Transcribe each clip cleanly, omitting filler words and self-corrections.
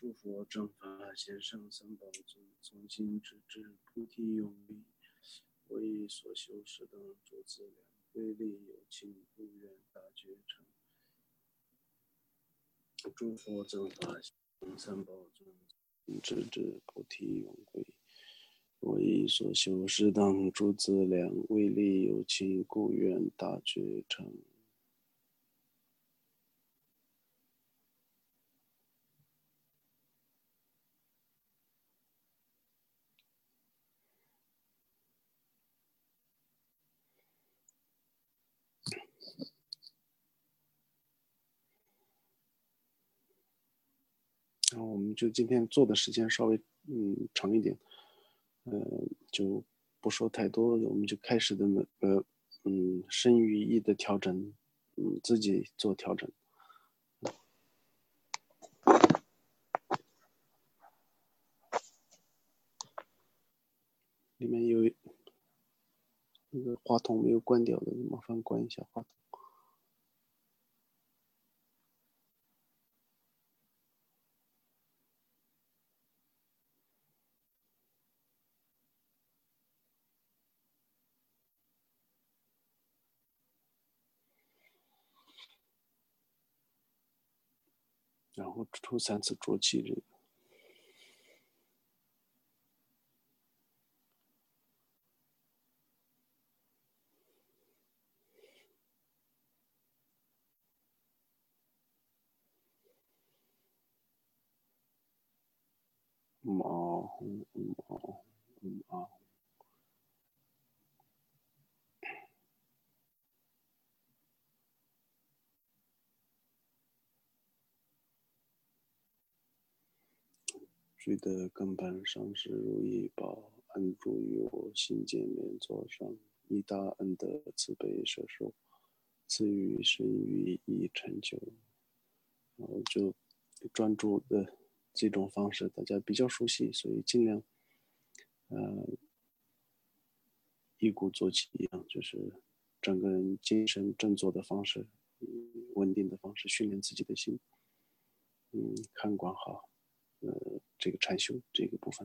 诸佛正法贤圣三宝尊，从今直至菩提永离。我以所修十等诸资粮，为利有情，不愿大觉成。诸佛正法贤圣三宝尊，直至菩提永归。我以所修十等诸资粮，为利有情，故愿大觉成。然后我们就今天做的时间稍微长一点，就不说太多，我们就开始的身语意的调整，自己做调整。里面有那个话筒没有关掉的，麻烦关一下话筒。然后抽3次浊气，这个。罪的根本上是如意宝，安住于我心间莲座上，以大恩德慈悲摄受，赐予身语意成就。然后就专注的这种方式大家比较熟悉，所以尽量一鼓作气一样，就是整个人精神振作的方式，稳定的方式训练自己的心，看管好这个禅修这个部分。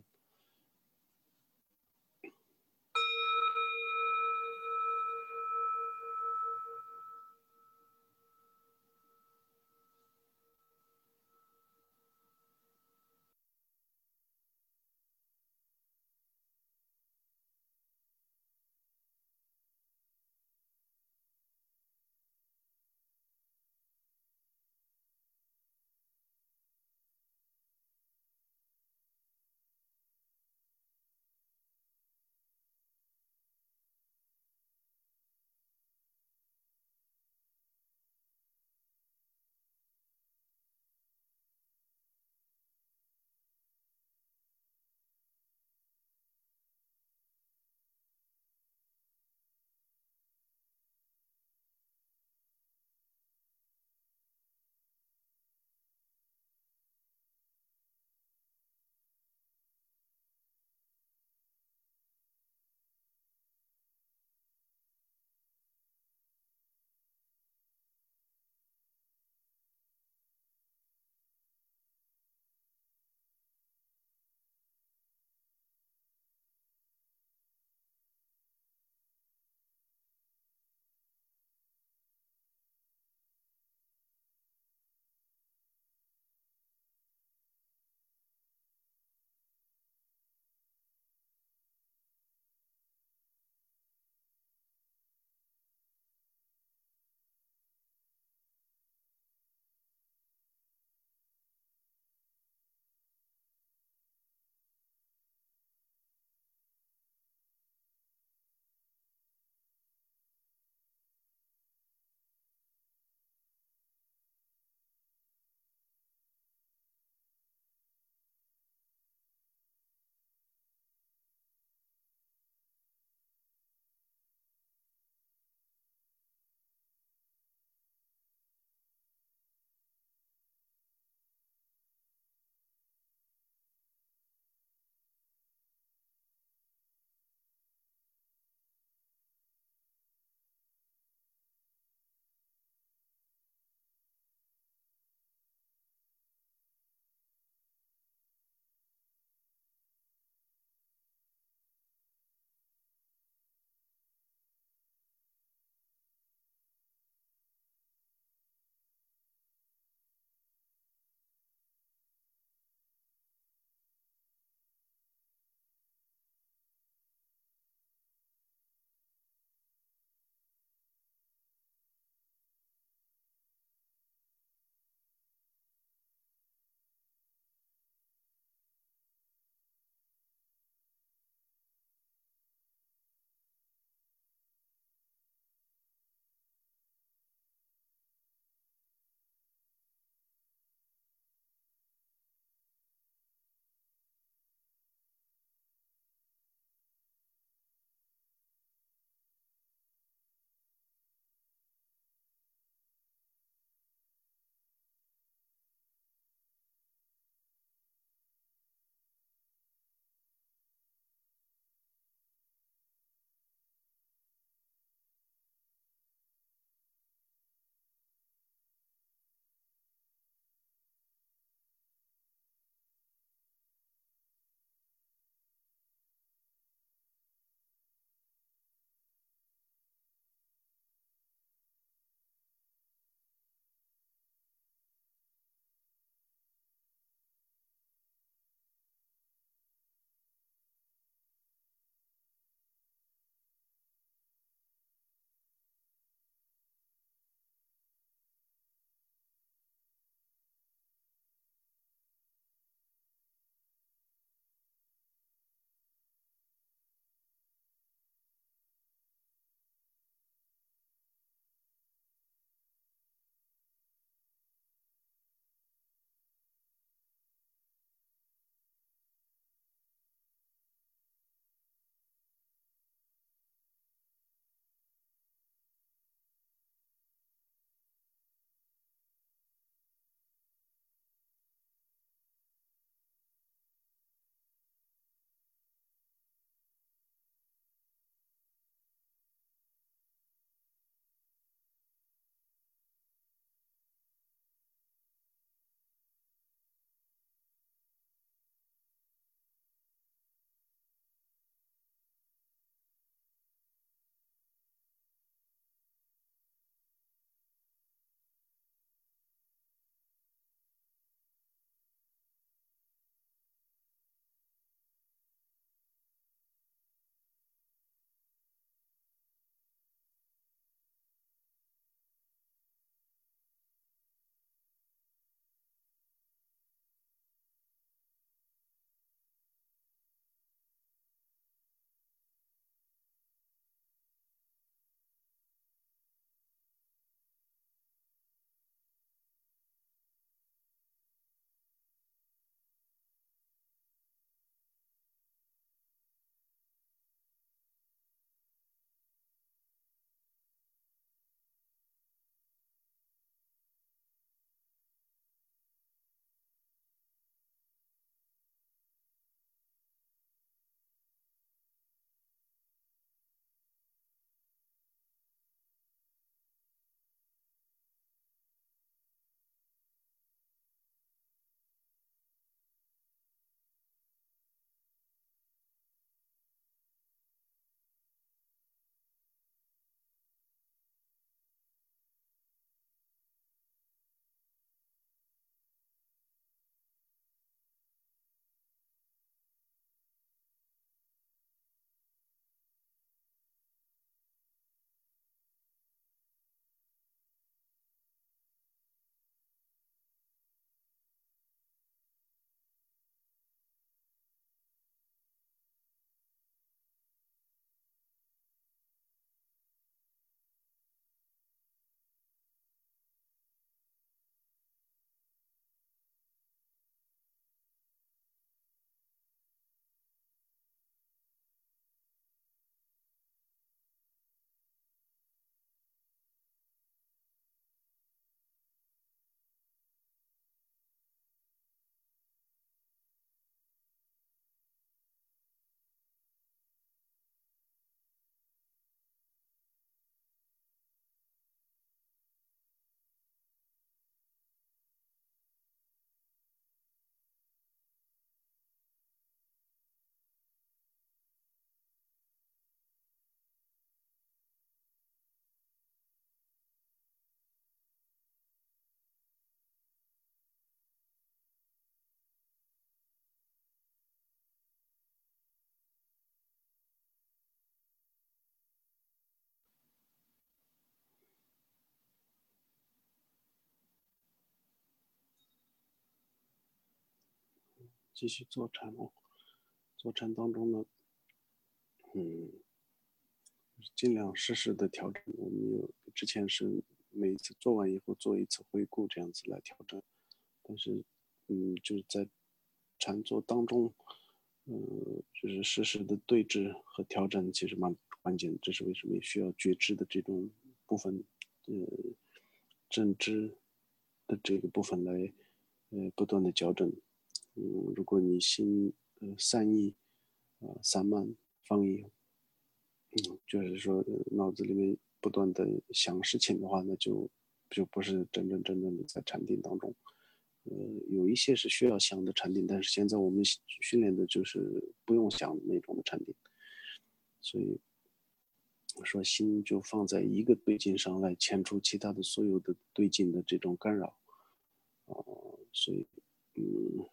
继续坐禅哦。坐禅当中呢，嗯，尽量适时的调整。我们之前是每一次做完以后做一次回顾，这样子来调整。但是，就是在禅坐当中，就是适时的对峙和调整，其实蛮关键的。这是为什么需要觉知的这种部分，呃，正知的这个部分来，不断的矫正。如果你心散逸，散漫放逸，就是说脑子里面不断的想事情的话，那就不是真正的在禅定当中。有一些是需要想的禅定，但是现在我们训练的就是不用想的那种的禅定，所以我说心就放在一个对境上来牵除其他的所有的对境的这种干扰，所以嗯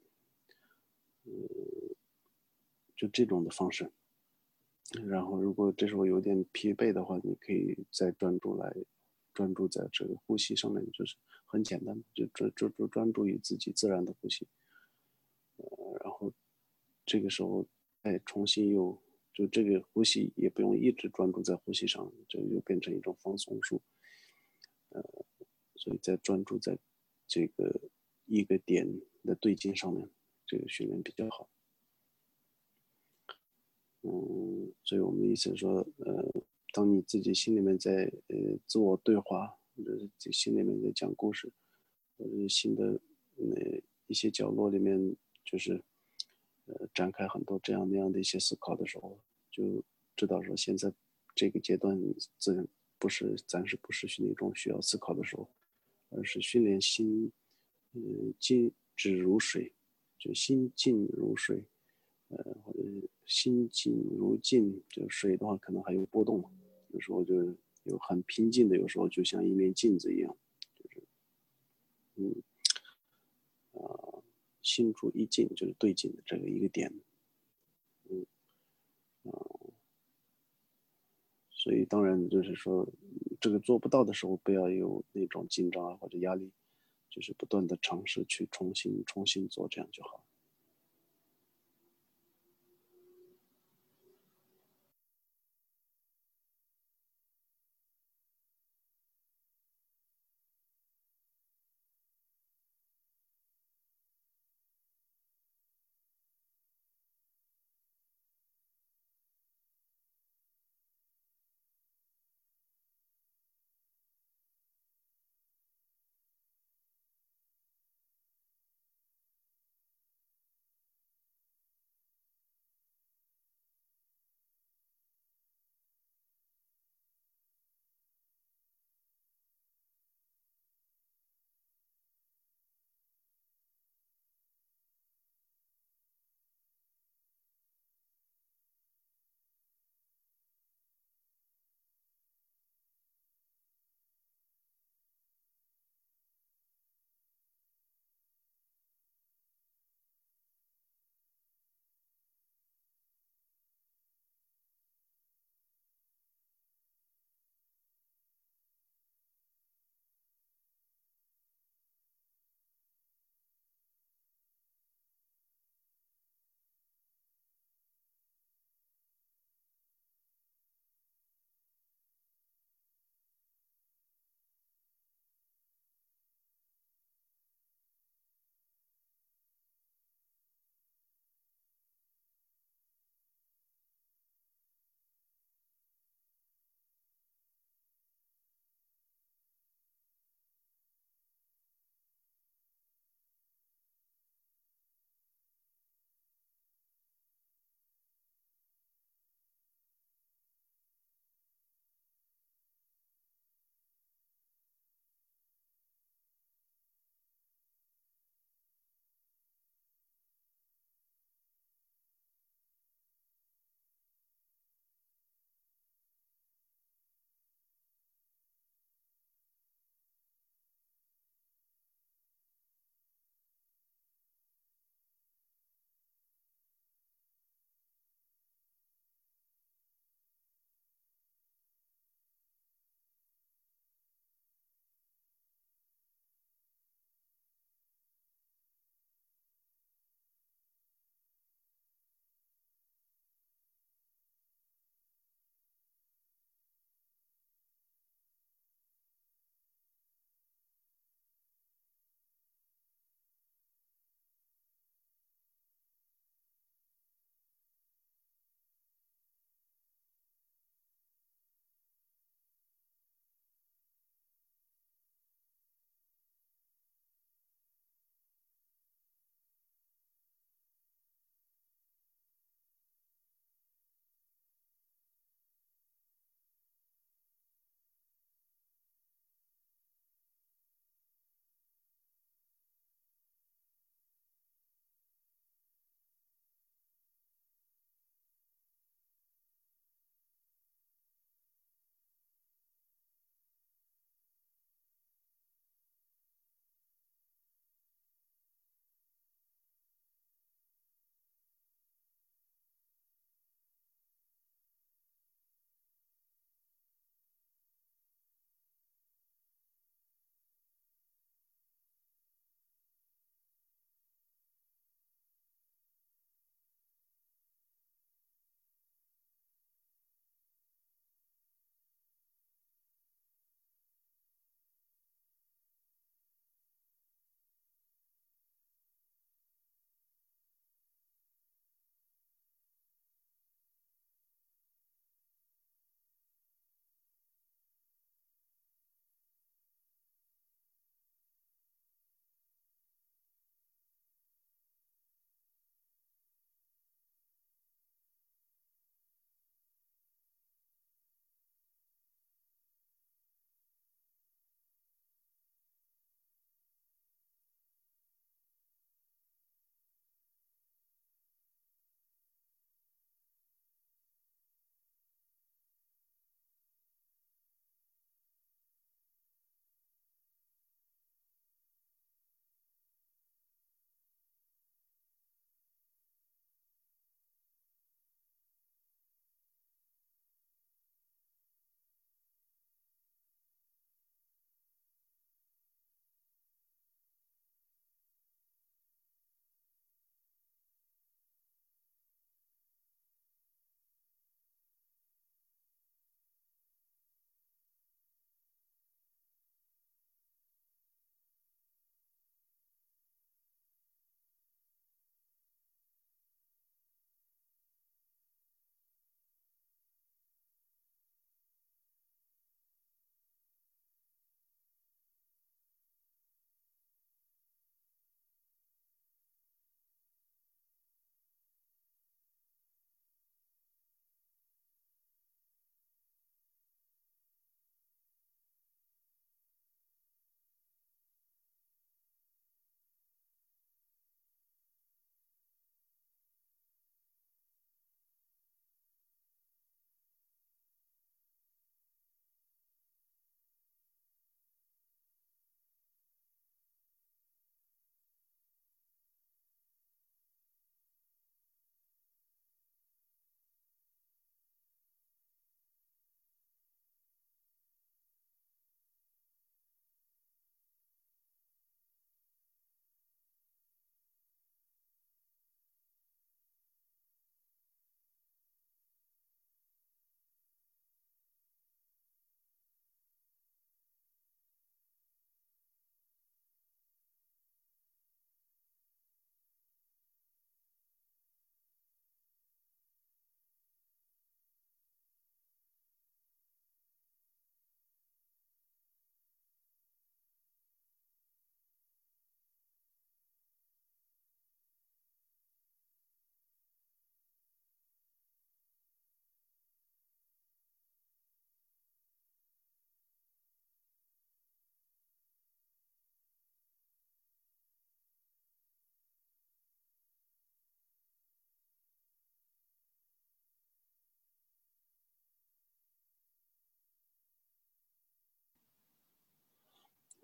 就这种的方式。然后如果这时候有点疲惫的话，你可以再专注在这个呼吸上面，就是很简单，就专注于自己自然的呼吸。然后这个时候再重新就这个呼吸也不用一直专注在呼吸上，就又变成一种放松术。所以再专注在这个一个点的对境上面，这个训练比较好。所以我们的意思是说，当你自己心里面在自我对话，或者是心里面在讲故事，或者是心的一些角落里面，就是展开很多这样那样的一些思考的时候，就知道说现在这个阶段自然不是暂时不是那种需要思考的时候，而是训练心，静止如水，就心静如水，或者心静如镜，就水的话可能还有波动嘛，有时候就是有很平静的，有时候就像一面镜子一样，就是嗯心住一静就是对镜的这个一个点，嗯所以当然就是说这个做不到的时候，不要有那种紧张啊或者压力，就是不断的尝试去重新做，这样就好。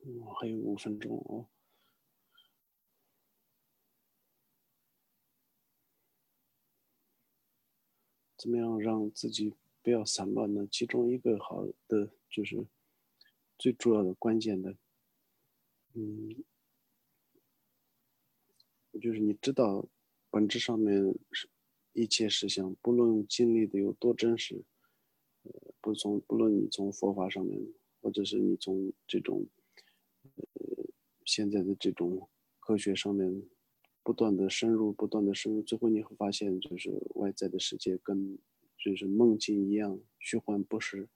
还有5分钟哦。怎么样让自己不要散乱呢？其中一个好的就是最主要的关键的，就是你知道本质上面是一切实相，不论经历的有多真实，不论你从佛法上面，或者是你从这种现在的这种科学上面不断的深入，不断的深入，最后你会发现，就是外在的世界跟就是梦境一样虚幻不实，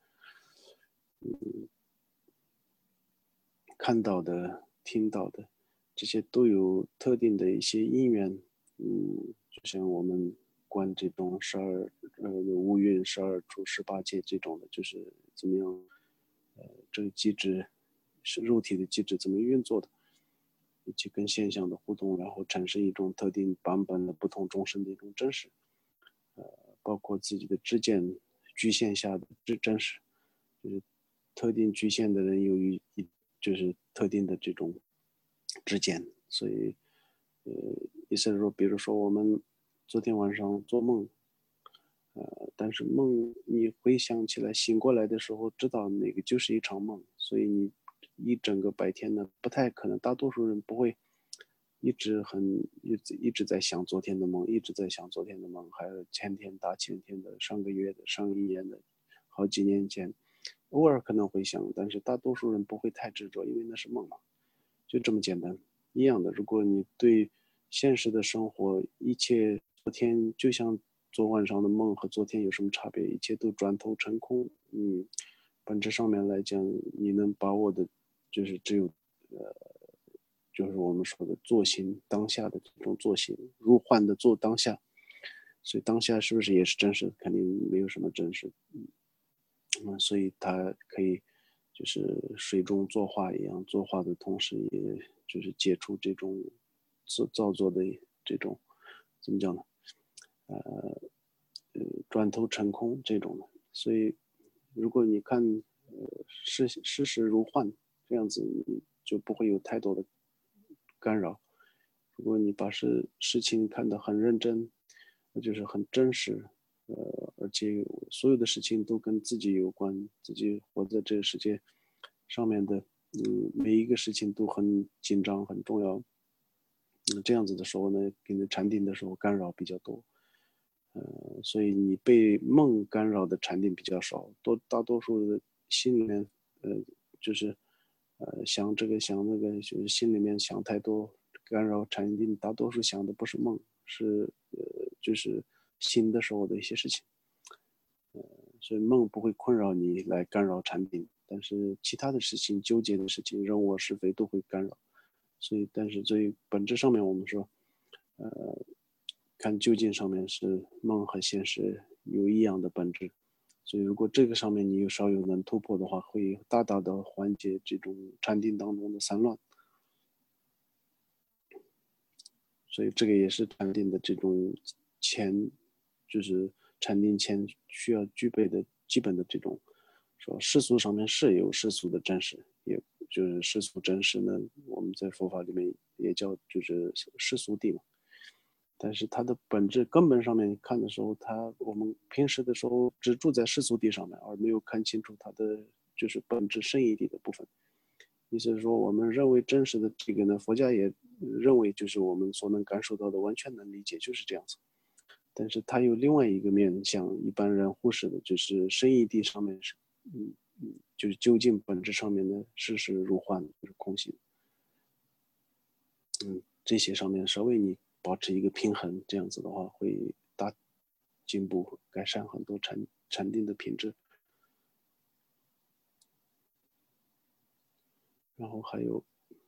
看到的、听到的，这些都有特定的一些因缘。就像我们观这种五蕴12处18界这种的，就是怎么样，这个机制是肉体的机制怎么运作的，以及跟现象的互动，然后产生一种特定版本的不同众生的一种真实，包括自己的知见局限下的真实，就是特定局限的人由于就是特定的这种之间，所以意思是说，比如说我们昨天晚上做梦，但是梦你回想起来醒过来的时候，知道那个就是一场梦，所以你一整个白天呢不太可能，大多数人不会一直在想昨天的梦，一直在想昨天的梦，还有前天、大前天的、上个月的、上一年的、好几年前，偶尔可能会想，但是大多数人不会太执着，因为那是梦嘛。就这么简单。一样的，如果你对现实的生活一切，昨天就像昨晚上的梦和昨天有什么差别？一切都转头成空。本质上面来讲，你能把握的，就是只有就是我们说的坐心当下的这种坐心，如幻的坐当下。所以当下是不是也是真实？肯定没有什么真实。所以它可以就是水中作画一样，作画的同时，也就是解除这种造作的这种怎么讲呢？转头成空这种的。所以，如果你看世事如幻这样子，你就不会有太多的干扰。如果你把事情看得很认真，那就是很真实，而且所有的事情都跟自己有关，自己活在这个世界上面的，每一个事情都很紧张、很重要。这样子的时候呢，给你禅定的时候干扰比较多，所以你被梦干扰的禅定比较少，大多数的心里面，就是想这个想那个，就是心里面想太多，干扰禅定，大多数想的不是梦，是就是醒的时候的一些事情。所以梦不会困扰你来干扰禅定，但是其他的事情、纠结的事情、人我是非都会干扰。所以，但是最本质上面，我们说，呃，看究竟上面是梦和现实有一样的本质。所以，如果这个上面你稍有能突破的话，会大大的缓解这种禅定当中的散乱。所以，这个也是禅定的这种前，就是禅定前需要具备的基本的这种，说世俗上面是有世俗的真实，也就是世俗真实呢，我们在佛法里面也叫就是世俗谛嘛。但是它的本质根本上面看的时候，我们平时的时候只住在世俗谛上面，而没有看清楚它的就是本质圣义谛的部分。意思是说，我们认为真实的这个呢，佛家也认为就是我们所能感受到的，完全能理解，就是这样子。但是它有另外一个面向，一般人忽视的，就是圣义谛上面是，就是究竟本质上面的世事如幻，就是空性。这些上面稍微你保持一个平衡，这样子的话会大进步，改善很多禅定的品质。然后还有，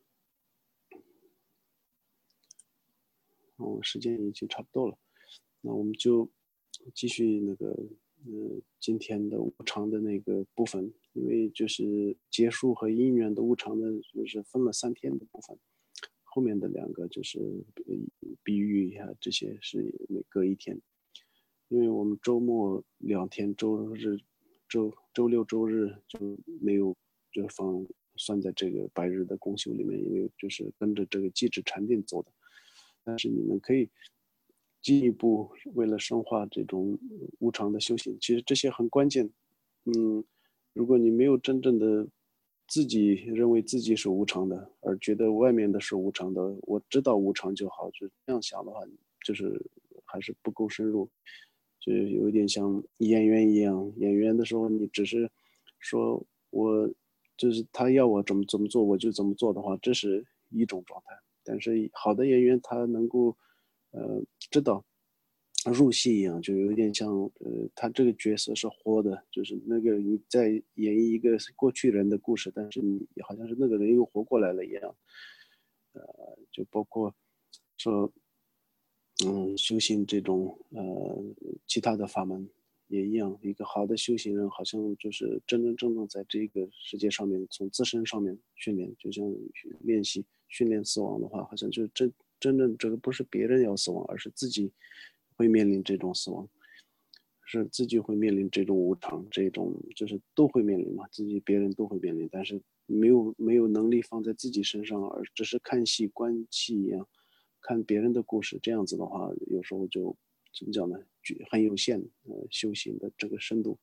时间已经差不多了，那我们就继续那个，今天的无常的那个部分，因为就是结束和因缘的无常的，就是分了3天的部分。后面的2个就是比喻一下，这些是每隔一天，因为我们周末2天，周六周日就没有就放算在这个白日的公休里面，因为就是跟着这个机制禅定走的。但是你们可以进一步为了深化这种无常的修行，其实这些很关键。如果你没有真正的自己认为自己是无常的，而觉得外面的是无常的，我知道无常就好，就这样想的话，就是还是不够深入，就有一点像演员一样。演员的时候，你只是说我就是他要我怎么做，我就怎么做的话，这是一种状态。但是好的演员他能够知道入戏一样，就有点像他这个角色是活的，就是那个你在演绎一个过去人的故事，但是你好像是那个人又活过来了一样。就包括说修行这种其他的法门也一样，一个好的修行人好像就是真真正正在这个世界上面从自身上面训练，就像练习训练死亡的话，好像就真正这个不是别人要死亡，而是自己会面临这种死亡，是自己会面临这种无常，这种就是都会面临嘛，自己别人都会面临，但是没有能力放在自己身上，而只是看戏观戏一样，看别人的故事，这样子的话，有时候就怎么讲呢，就很有限，修行的这个深度，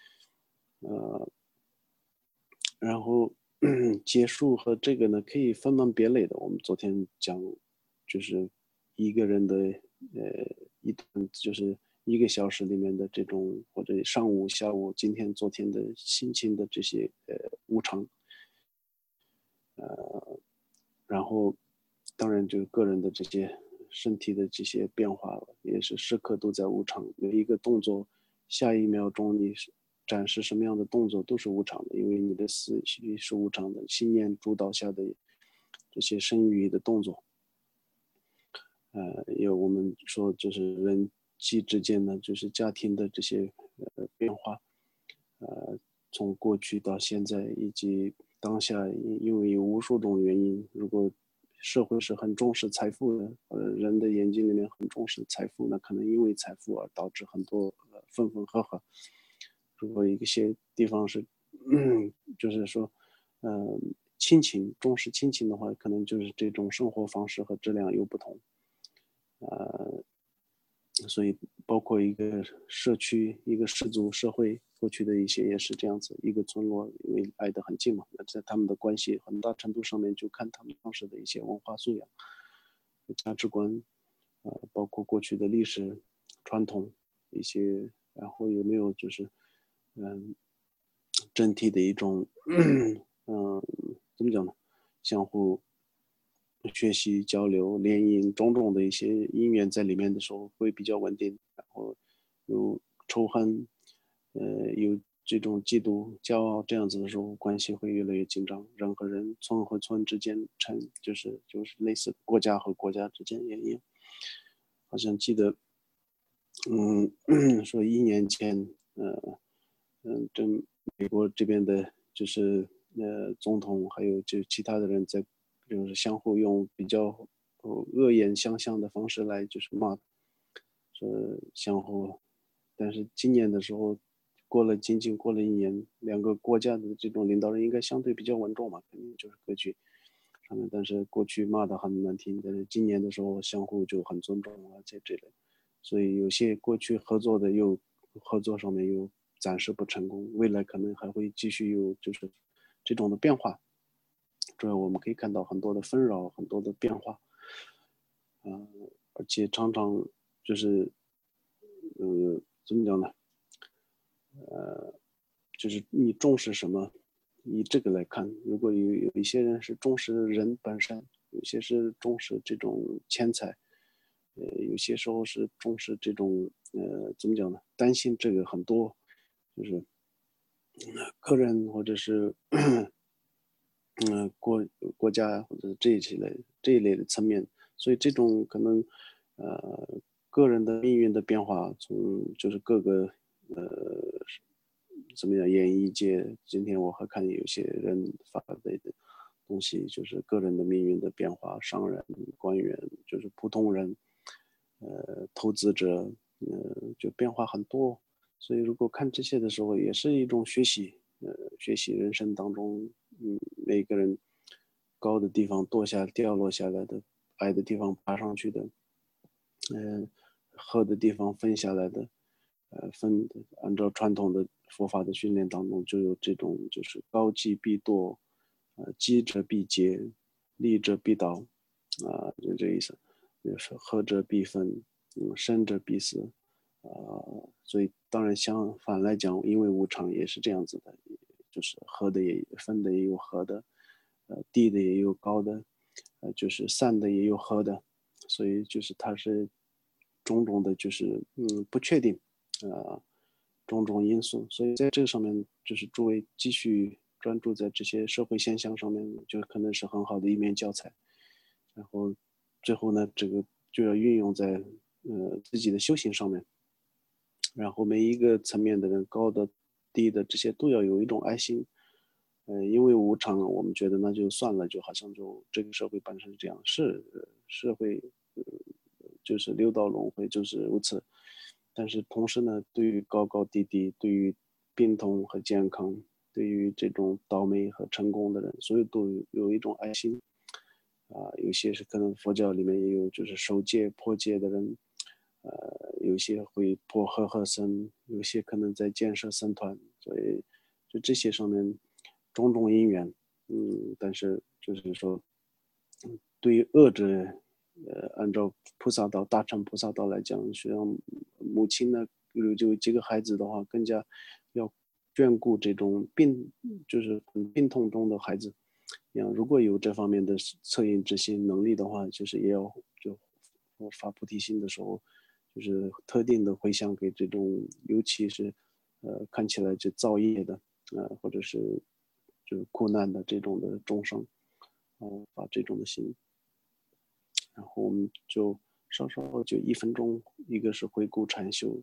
然后结束和这个呢可以分门别类的。我们昨天讲就是一个人的一段就是1个小时里面的这种或者上午、下午、今天、昨天的心情的这些无常，然后当然就是个人的这些身体的这些变化也是时刻都在无常，每一个动作，下一秒钟你展示什么样的动作都是无常的，因为你的思绪是无常的，信念主导下的这些身语的动作，有我们说就是人际之间的，就是家庭的这些变化，从过去到现在以及当下，因为有无数种原因，如果社会是很重视财富的，人的眼睛里面很重视财富，那可能因为财富而导致很多分分合合。如果一些地方是，就是说，亲情重视亲情的话，可能就是这种生活方式和质量有不同。所以包括一个社区、一个氏族社会，过去的一些也是这样子，一个村落因为挨得很近嘛，那在他们的关系很大程度上面就看他们当时的一些文化素养、价值观，包括过去的历史传统一些，然后有没有就是嗯整体的一种怎么讲呢，相互学习、交流、联姻种种的一些因缘在里面的时候会比较稳定，然后有仇恨，有这种嫉妒、骄傲这样子的时候，关系会越来越紧张。人和人、村和村之间就是类似国家和国家之间也一样。好像记得，说1年前，这美国这边的，就是总统还有就其他的人在，就是相互用比较恶言相向的方式来就是骂，说相互，但是今年的时候，仅仅过了1年，2个国家的这种领导人应该相对比较稳重嘛，肯定就是格局上面，但是过去骂的很难听，但是今年的时候相互就很尊重而且这类。所以有些过去合作的又合作上面又暂时不成功，未来可能还会继续有就是这种的变化。主要我们可以看到很多的纷扰，很多的变化，而且常常就是怎么讲呢？就是你重视什么，以这个来看，如果有一些人是重视人本身，有些是重视这种钱财，有些时候是重视这种怎么讲呢？担心这个很多，就是个人或者是国家或者这一类的层面，所以这种可能个人的命运的变化，从就是各个怎么样演艺界，今天我还看有些人发的东西，就是个人的命运的变化，商人、官员，就是普通人，投资者，就变化很多。所以如果看这些的时候，也是一种学习，学习人生当中， 每个人高的地方掉落下来的，矮的地方爬上去的，喝的地方分下来的，按照传统的佛法的训练当中，就有这种就是高积必堕，积者必竭，立者必倒，就这意思，就是喝者必分，生者必死，所以当然相反来讲，因为无常也是这样子的，就是喝的也分的也有合的，低的也有高的，就是散的也有合的，所以就是它是种种的，就是不确定，种种因素，所以在这个上面，就是诸位继续专注在这些社会现象上面，就可能是很好的一面教材。然后最后呢，这个就要运用在自己的修行上面。然后每一个层面的人，高的、低的，这些都要有一种爱心。因为无常，我们觉得那就算了，就好像就这个社会本身是这样，是社会，就是六道轮回就是如此。但是同时呢，对于高高低低，对于病痛和健康，对于这种倒霉和成功的人，所有都有一种爱心。有些是可能佛教里面也有，就是守戒破戒的人，有些会破和僧，有些可能在建设僧团，所以就这些上面种种因缘，但是就是说，对于恶者，按照菩萨道大乘菩萨道来讲，实际上母亲呢有几个孩子的话，更加要眷顾这种就是病痛中的孩子。如果有这方面的恻隐之心能力的话，就是也要就发菩提心的时候，就是特定的回向给这种，尤其是看起来就造业的，或者是就是苦难的这种的众生，发这种的心，然后我们就稍稍就1分钟，一个是回顾禅修，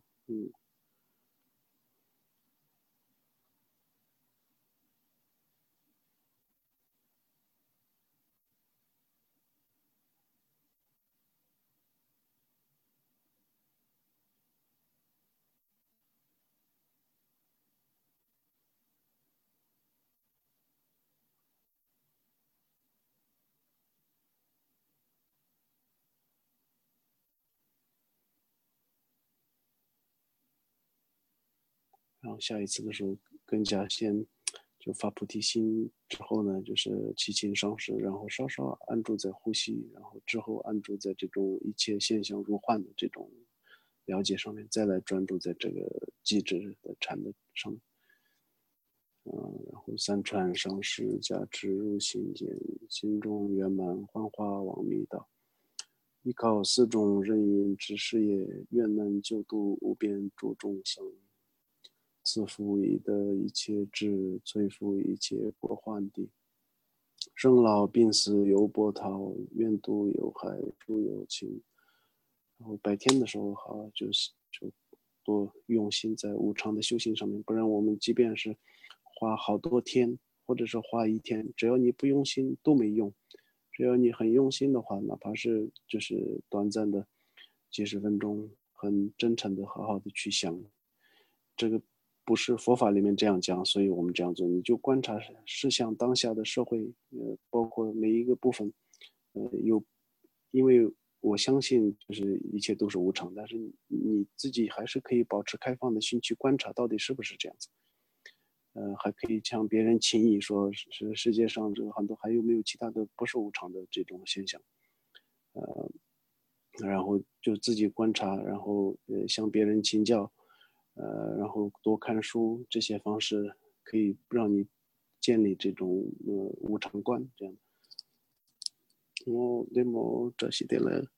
然后下一次的时候更加先就发菩提心之后呢，就是祈请上师，然后稍稍安住在呼吸，然后之后安住在这种一切现象如幻的这种了解上面，再来专注在这个机制的禅的上面。然后三传上师加持入心间，心中圆满幻化往密道。依靠四种任运之事业，愿能救度无边诸众生。自负以得一切智，摧伏一切过患地。生老病死犹波涛，愿度有害诸有情。然后白天的时候好，就多用心在无常的修行上面，不然我们即便是花好多天，或者是花一天，只要你不用心都没用。只要你很用心的话，哪怕是就是短暂的几十分钟，很真诚的好好的去想，这个不是佛法里面这样讲，所以我们这样做，你就观察世相当下的社会，包括每一个部分，因为我相信就是一切都是无常，但是你自己还是可以保持开放的心去观察到底是不是这样子，还可以向别人请益，说是世界上这个很多还有没有其他的不是无常的这种现象，然后就自己观察，然后向别人请教，然后多看书，这些方式可以让你建立这种无常观，这样。我那么这些的了。